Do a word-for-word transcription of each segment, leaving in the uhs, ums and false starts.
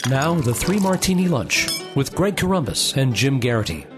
Now, the Three Martini Lunch with Greg Corombos and Jim Garrity.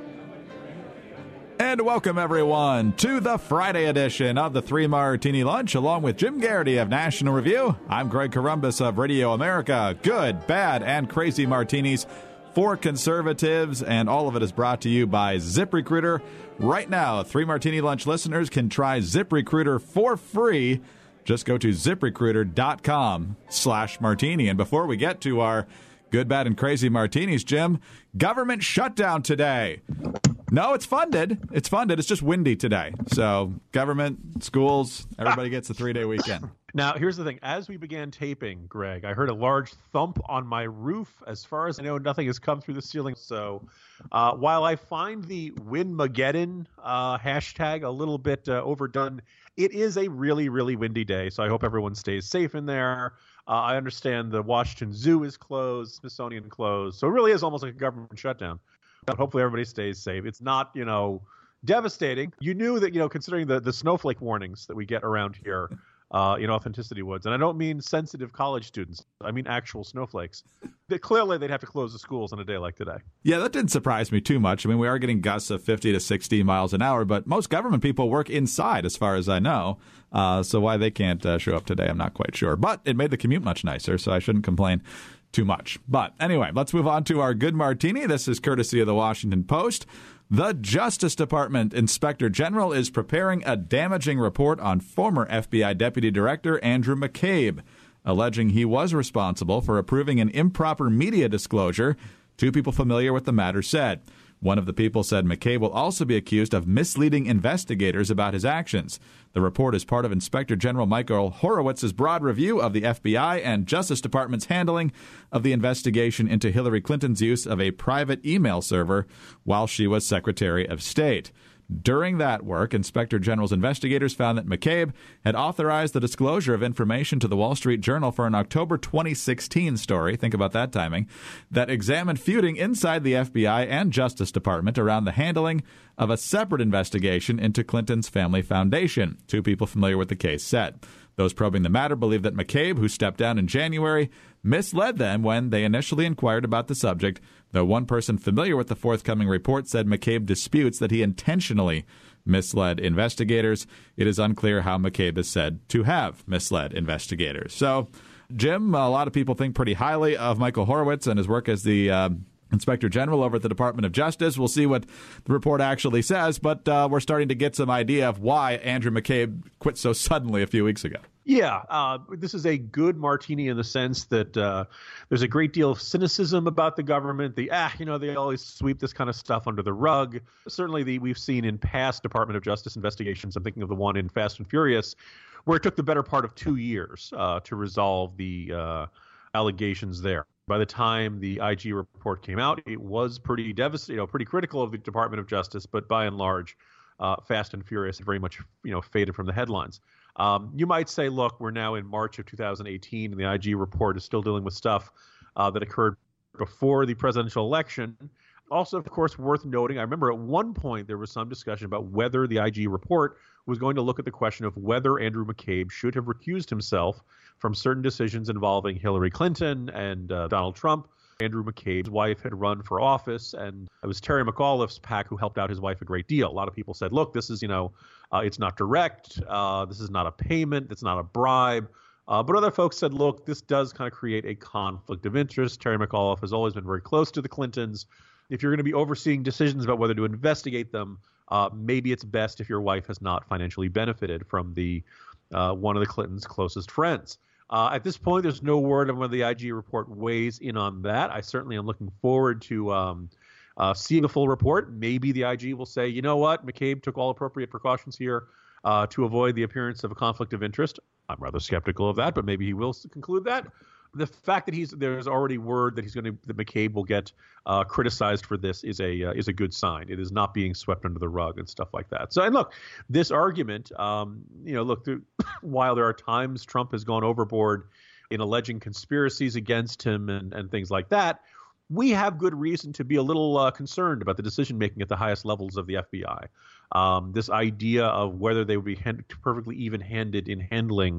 And welcome, everyone, to the Friday edition of the Three Martini Lunch, along with Jim Garrity of National Review. I'm Greg Corombos of Radio America. Good, bad, and crazy martinis for conservatives, and all of it is brought to you by ZipRecruiter. Right now, Three Martini Lunch listeners can try ZipRecruiter for free. Just go to ZipRecruiter.com slash martini. And before we get to our good, bad, and crazy martinis, Jim, government shutdown today. No, it's funded. It's funded. It's just windy today. So government, schools, everybody gets a three-day weekend. Now, here's the thing. As we began taping, Greg, I heard a large thump on my roof. As far as I know, nothing has come through the ceiling. So uh, while I find the Winmageddon uh, hashtag a little bit uh, overdone, it is a really, really windy day. So I hope everyone stays safe in there. Uh, I understand the Washington Zoo is closed, Smithsonian closed. So it really is almost like a government shutdown. But hopefully everybody stays safe. It's not, you know, devastating. You knew that, you know, considering the, the snowflake warnings that we get around here uh, in Authenticity Woods. And I don't mean sensitive college students. I mean actual snowflakes. They, clearly, they'd have to close the schools on a day like today. Yeah, that didn't surprise me too much. I mean, we are getting gusts of fifty to sixty miles an hour, but most government people work inside, as far as I know. Uh, so why they can't uh, show up today, I'm not quite sure. But it made the commute much nicer, so I shouldn't complain too much. But anyway, let's move on to our good martini. This is courtesy of the Washington Post. The Justice Department Inspector General is preparing a damaging report on former F B I Deputy Director Andrew McCabe, alleging he was responsible for approving an improper media disclosure. Two people familiar with the matter said. One of the people said McCabe will also be accused of misleading investigators about his actions. The report is part of Inspector General Michael Horowitz's broad review of the F B I and Justice Department's handling of the investigation into Hillary Clinton's use of a private email server while she was Secretary of State. During that work, Inspector General's investigators found that McCabe had authorized the disclosure of information to the Wall Street Journal for an October twenty sixteen story, think about that timing, that examined feuding inside the F B I and Justice Department around the handling of a separate investigation into Clinton's family foundation. Two people familiar with the case said. Those probing the matter believe that McCabe, who stepped down in January, misled them when they initially inquired about the subject, though one person familiar with the forthcoming report said McCabe disputes that he intentionally misled investigators. It is unclear how McCabe is said to have misled investigators. So, Jim, a lot of people think pretty highly of Michael Horowitz and his work as the uh, Inspector General over at the Department of Justice. We'll see what the report actually says, but uh, we're starting to get some idea of why Andrew McCabe quit so suddenly a few weeks ago. Yeah, uh, this is a good martini in the sense that uh, there's a great deal of cynicism about the government. The ah, you know, they always sweep this kind of stuff under the rug. Certainly, the we've seen in past Department of Justice investigations. I'm thinking of the one in Fast and Furious, where it took the better part of two years uh, to resolve the uh, allegations there. By the time the I G report came out, it was pretty devastating, you know, pretty critical of the Department of Justice. But by and large, uh, Fast and Furious had very much, you know, faded from the headlines. Um, you might say, look, we're now in March of two thousand eighteen, and the I G report is still dealing with stuff uh, that occurred before the presidential election. Also, of course, worth noting, I remember at one point there was some discussion about whether the I G report was going to look at the question of whether Andrew McCabe should have recused himself from certain decisions involving Hillary Clinton and uh, Donald Trump. Andrew McCabe's wife had run for office, and it was Terry McAuliffe's PAC who helped out his wife a great deal. A lot of people said, look, this is, you know, uh, it's not direct. Uh, this is not a payment. It's not a bribe. Uh, but other folks said, look, this does kind of create a conflict of interest. Terry McAuliffe has always been very close to the Clintons. If you're going to be overseeing decisions about whether to investigate them, uh, maybe it's best if your wife has not financially benefited from the uh, one of the Clintons' closest friends. Uh, at this point, there's no word on whether the I G report weighs in on that. I certainly am looking forward to um, uh, seeing the full report. Maybe the I G will say, you know what, McCabe took all appropriate precautions here uh, to avoid the appearance of a conflict of interest. I'm rather skeptical of that, but maybe he will conclude that. The fact that he's there's already word that he's going to that McCabe will get uh, criticized for this is a uh, is a good sign. It is not being swept under the rug and stuff like that. So, and look, this argument, um, you know, look, the, while there are times Trump has gone overboard in alleging conspiracies against him and, and things like that, we have good reason to be a little uh, concerned about the decision making at the highest levels of the F B I. Um, this idea of whether they would be hand, perfectly even handed in handling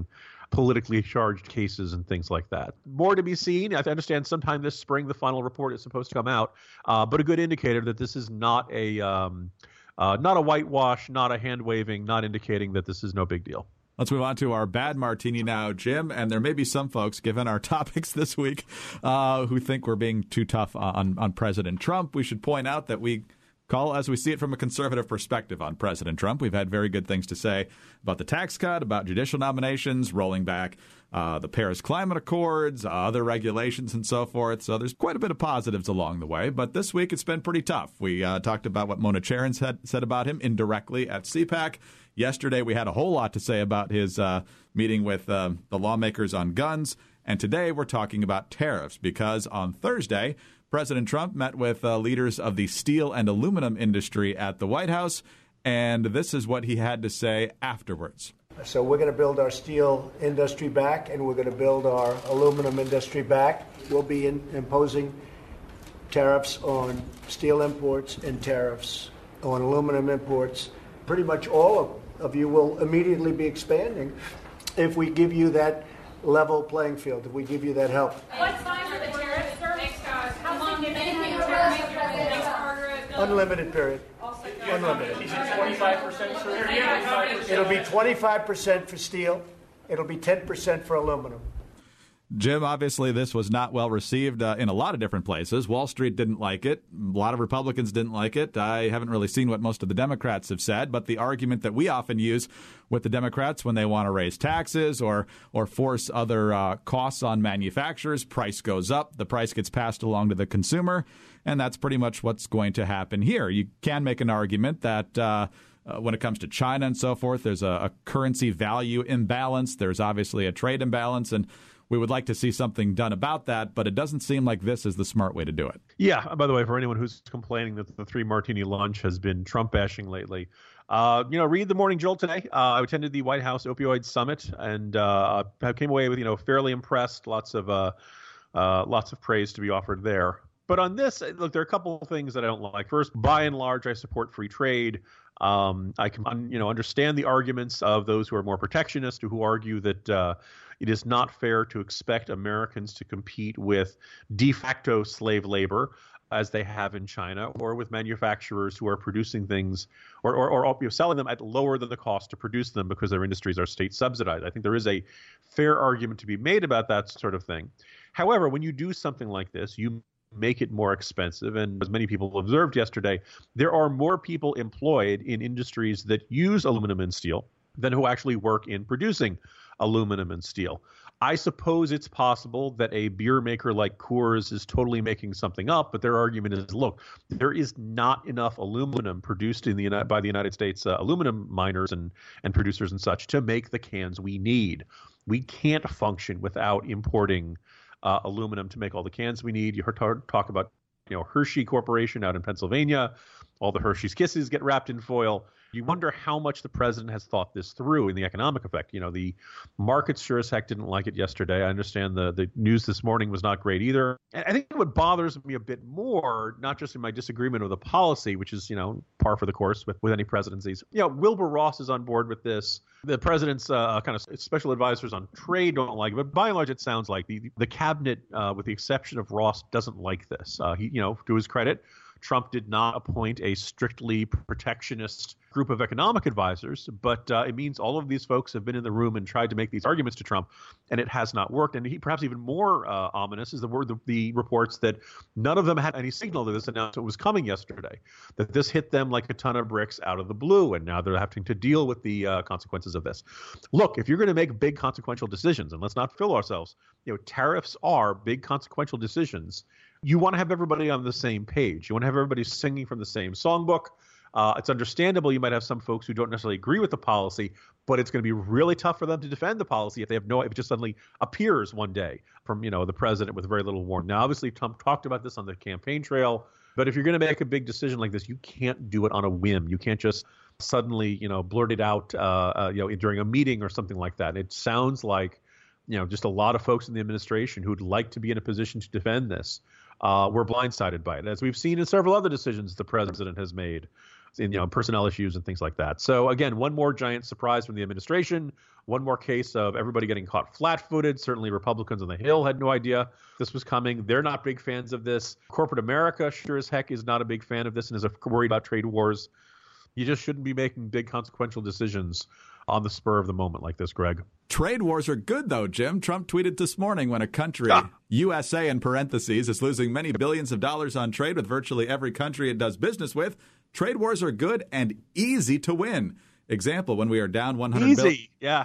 politically charged cases and things like that. More to be seen. I understand sometime this spring the final report is supposed to come out, uh, but a good indicator that this is not a um, uh, not a whitewash, not a hand waving, not indicating that this is no big deal. Let's move on to our bad martini now, Jim. And there may be some folks, given our topics this week, uh, who think we're being too tough on, on President Trump. We should point out that we call as we see it from a conservative perspective on President Trump. We've had very good things to say about the tax cut, about judicial nominations, rolling back uh, the Paris Climate Accords, uh, other regulations and so forth. So there's quite a bit of positives along the way. But this week it's been pretty tough. We uh, talked about what Mona Charen had said about him indirectly at C PAC. Yesterday we had a whole lot to say about his uh, meeting with uh, the lawmakers on guns. And today we're talking about tariffs because on Thursday, President Trump met with uh, leaders of the steel and aluminum industry at the White House, and this is what he had to say afterwards. So we're going to build our steel industry back, and we're going to build our aluminum industry back. We'll be in, imposing tariffs on steel imports and tariffs on aluminum imports. Pretty much all of, of you will immediately be expanding if we give you that level playing field, if we give you that help. What's fine for the tariffs, sir? Unlimited period. Unlimited. Is it twenty-five percent, sir? It'll be twenty-five percent for steel. It'll be ten percent for aluminum. Jim, obviously this was not well received uh, in a lot of different places. Wall Street didn't like it. A lot of Republicans didn't like it. I haven't really seen what most of the Democrats have said, but the argument that we often use with the Democrats when they want to raise taxes or or force other uh, costs on manufacturers, price goes up, the price gets passed along to the consumer, and that's pretty much what's going to happen here. You can make an argument that uh, Uh, when it comes to China and so forth, there's a, a currency value imbalance. There's obviously a trade imbalance, and we would like to see something done about that, but it doesn't seem like this is the smart way to do it. Yeah, by the way, for anyone who's complaining that the three martini lunch has been Trump bashing lately, uh, you know, read the Morning Jolt today. Uh, I attended the White House Opioid Summit and uh, I came away with, you know, fairly impressed. Lots of uh, uh, lots of praise to be offered there. But on this, look, there are a couple of things that I don't like. First, by and large, I support free trade. Um, I can, you know, understand the arguments of those who are more protectionist, who argue that uh, it is not fair to expect Americans to compete with de facto slave labor as they have in China, or with manufacturers who are producing things or, or, or you know, selling them at lower than the cost to produce them because their industries are state subsidized. I think there is a fair argument to be made about that sort of thing. However, when you do something like this, you make it more expensive. And as many people observed yesterday, there are more people employed in industries that use aluminum and steel than who actually work in producing aluminum and steel. I suppose it's possible that a beer maker like Coors is totally making something up, but their argument is, look, there is not enough aluminum produced in the by the United States uh, aluminum miners and, and producers and such to make the cans we need. We can't function without importing Uh, aluminum to make all the cans we need. You heard talk about, you know, Hershey Corporation out in Pennsylvania. All the Hershey's Kisses get wrapped in foil. You wonder how much the president has thought this through in the economic effect. You know, the markets sure as heck didn't like it yesterday. I understand the, the news this morning was not great either. And I think what bothers me a bit more, not just in my disagreement with the policy, which is, you know, par for the course with, with any presidencies. You know, Wilbur Ross is on board with this. The president's uh, kind of special advisors on trade don't like it, but by and large, it sounds like the the cabinet, uh, with the exception of Ross, doesn't like this. Uh, he, you know, to his credit, Trump did not appoint a strictly protectionist group of economic advisors, but uh, it means all of these folks have been in the room and tried to make these arguments to Trump, and it has not worked. And he, perhaps even more uh, ominous is the word the, the reports that none of them had any signal that this announcement was coming yesterday, that this hit them like a ton of bricks out of the blue, and now they're having to deal with the uh, consequences of this. Look, if you're going to make big consequential decisions, and let's not fool ourselves, you know, tariffs are big consequential decisions. You want to have everybody on the same page. You want to have everybody singing from the same songbook. Uh, it's understandable you might have some folks who don't necessarily agree with the policy, but it's going to be really tough for them to defend the policy if they have no, if it just suddenly appears one day from, you know, the president with very little warning. Now, obviously, Trump talked about this on the campaign trail, but if you're going to make a big decision like this, you can't do it on a whim. You can't just suddenly, you know, blurt it out, uh, uh, you know, during a meeting or something like that. It sounds like, you know, just a lot of folks in the administration who'd like to be in a position to defend this uh, were blindsided by it, as we've seen in several other decisions the president has made. in, you know, personnel issues and things like that. So again, one more giant surprise from the administration, one more case of everybody getting caught flat-footed. Certainly Republicans on the Hill had no idea this was coming. They're not big fans of this. Corporate America sure as heck is not a big fan of this and is worried about trade wars. You just shouldn't be making big consequential decisions on the spur of the moment like this, Greg. Trade wars are good, though, Jim. Trump tweeted this morning when a country, ah. U S A in parentheses, is losing many billions of dollars on trade with virtually every country it does business with. Trade wars are good and easy to win. Example, when we are down one hundred Easy, billion yeah.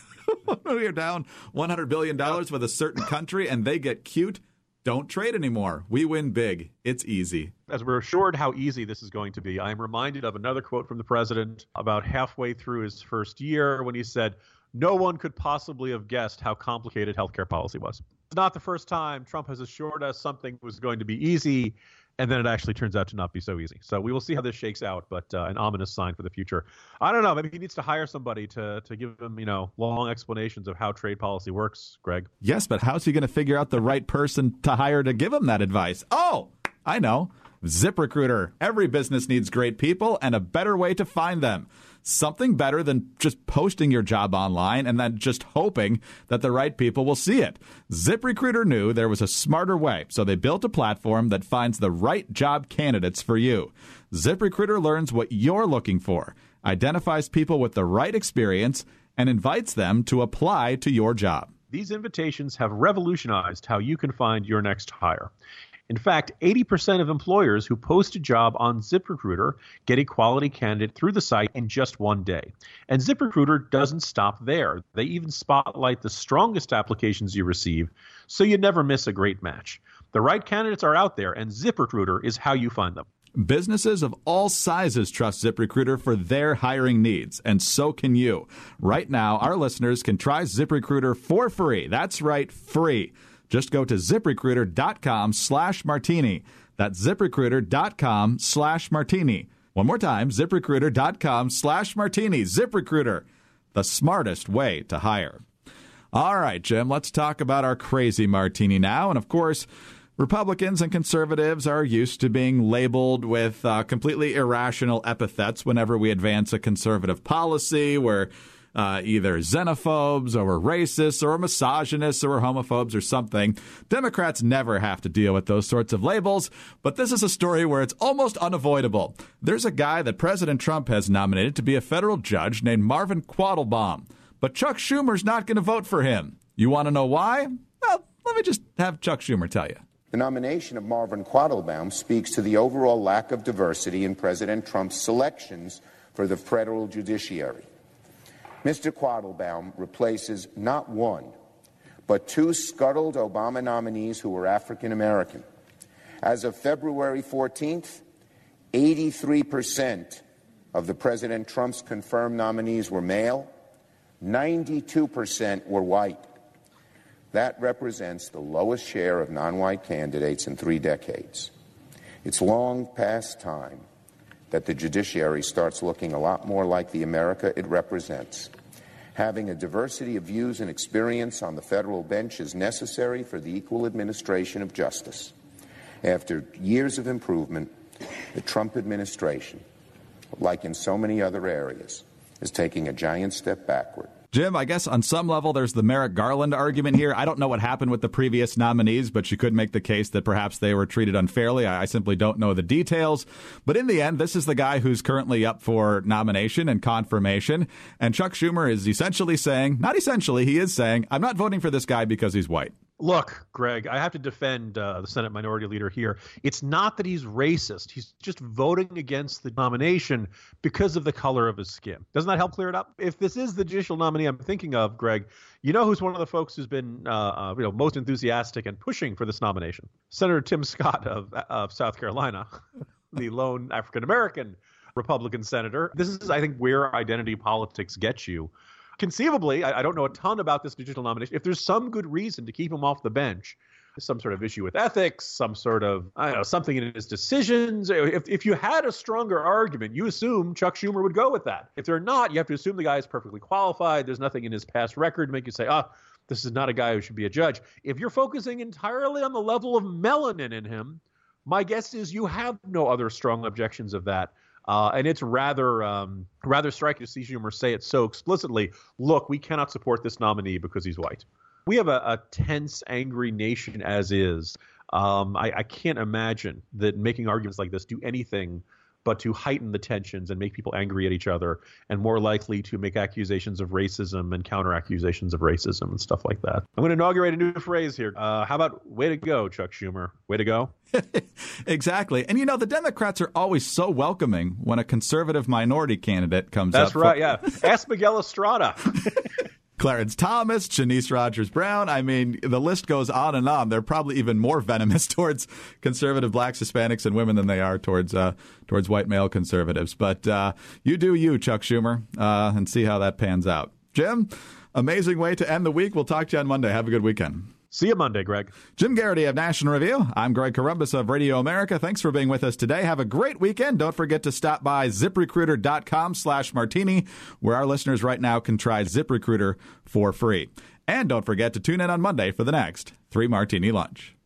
when we are down one hundred billion dollars with a certain country and they get cute, don't trade anymore. We win big. It's easy. As we're assured how easy this is going to be, I am reminded of another quote from the president about halfway through his first year when he said, no one could possibly have guessed how complicated healthcare policy was. It's not the first time Trump has assured us something was going to be easy, and then it actually turns out to not be so easy. So we will see how this shakes out, but uh, an ominous sign for the future. I don't know. Maybe he needs to hire somebody to to give him, you know, long explanations of how trade policy works, Greg. Yes, but how's he going to figure out the right person to hire to give him that advice? Oh, I know. ZipRecruiter. Every business needs great people and a better way to find them. Something better than just posting your job online and then just hoping that the right people will see it. ZipRecruiter knew there was a smarter way, so they built a platform that finds the right job candidates for you. ZipRecruiter learns what you're looking for, identifies people with the right experience, and invites them to apply to your job. These invitations have revolutionized how you can find your next hire. In fact, eighty percent of employers who post a job on ZipRecruiter get a quality candidate through the site in just one day. And ZipRecruiter doesn't stop there. They even spotlight the strongest applications you receive, so you never miss a great match. The right candidates are out there, and ZipRecruiter is how you find them. Businesses of all sizes trust ZipRecruiter for their hiring needs, and so can you. Right now, our listeners can try ZipRecruiter for free. That's right, free. Just go to ZipRecruiter.com slash martini. That's ZipRecruiter.com slash martini. One more time, ZipRecruiter.com slash martini. ZipRecruiter, the smartest way to hire. All right, Jim, let's talk about our crazy martini now. And, of course, Republicans and conservatives are used to being labeled with uh, completely irrational epithets whenever we advance a conservative policy where Uh, either xenophobes or we're racists or we're misogynists or we're homophobes or something. Democrats never have to deal with those sorts of labels, but this is a story where it's almost unavoidable. There's a guy that President Trump has nominated to be a federal judge named Marvin Quattlebaum, but Chuck Schumer's not going to vote for him. You want to know why? Well, let me just have Chuck Schumer tell you. The nomination of Marvin Quattlebaum speaks to the overall lack of diversity in President Trump's selections for the federal judiciary. Mister Quattlebaum replaces not one, but two scuttled Obama nominees who were African American. As of February fourteenth, eighty-three percent of the President Trump's confirmed nominees were male, ninety-two percent were white. That represents the lowest share of non-white candidates in three decades. It's long past time that the judiciary starts looking a lot more like the America it represents. Having a diversity of views and experience on the federal bench is necessary for the equal administration of justice. After years of improvement, the Trump administration, like in so many other areas, is taking a giant step backward. Jim, I guess on some level there's the Merrick Garland argument here. I don't know what happened with the previous nominees, but you could make the case that perhaps they were treated unfairly. I simply don't know the details. But in the end, this is the guy who's currently up for nomination and confirmation. And Chuck Schumer is essentially saying, not essentially, he is saying, I'm not voting for this guy because he's white. Look, Greg, I have to defend uh, the Senate Minority Leader here. It's not that he's racist. He's just voting against the nomination because of the color of his skin. Doesn't that help clear it up? If this is the judicial nominee I'm thinking of, Greg, you know who's one of the folks who's been uh, uh, you know, most enthusiastic and pushing for this nomination? Senator Tim Scott of, of South Carolina, the lone African-American Republican senator. This is, I think, where identity politics gets you. Conceivably, I, I don't know a ton about this digital nomination. If there's some good reason to keep him off the bench, some sort of issue with ethics, some sort of, I don't know, something in his decisions. If if you had a stronger argument, you assume Chuck Schumer would go with that. If they're not, you have to assume the guy is perfectly qualified. There's nothing in his past record to make you say, ah, oh, this is not a guy who should be a judge. If you're focusing entirely on the level of melanin in him, my guess is you have no other strong objections of that Uh, and it's rather um, rather striking to see Schumer say it so explicitly. Look, we cannot support this nominee because he's white. We have a, a tense, angry nation as is. Um, I, I can't imagine that making arguments like this do anything but to heighten the tensions and make people angry at each other and more likely to make accusations of racism and counter accusations of racism and stuff like that. I'm going to inaugurate a new phrase here. Uh, how about way to go, Chuck Schumer? Way to go. Exactly. And, you know, the Democrats are always so welcoming when a conservative minority candidate comes That's up. That's right, yeah. Ask Miguel Estrada. Clarence Thomas, Janice Rogers Brown. I mean, the list goes on and on. They're probably even more venomous towards conservative blacks, Hispanics, and women than they are towards uh, towards white male conservatives. But uh, you do you, Chuck Schumer, uh, and see how that pans out. Jim, amazing way to end the week. We'll talk to you on Monday. Have a good weekend. See you Monday, Greg. Jim Garrity of National Review. I'm Greg Corombos of Radio America. Thanks for being with us today. Have a great weekend. Don't forget to stop by ZipRecruiter.com slash Martini, where our listeners right now can try ZipRecruiter for free. And don't forget to tune in on Monday for the next Three Martini Lunch.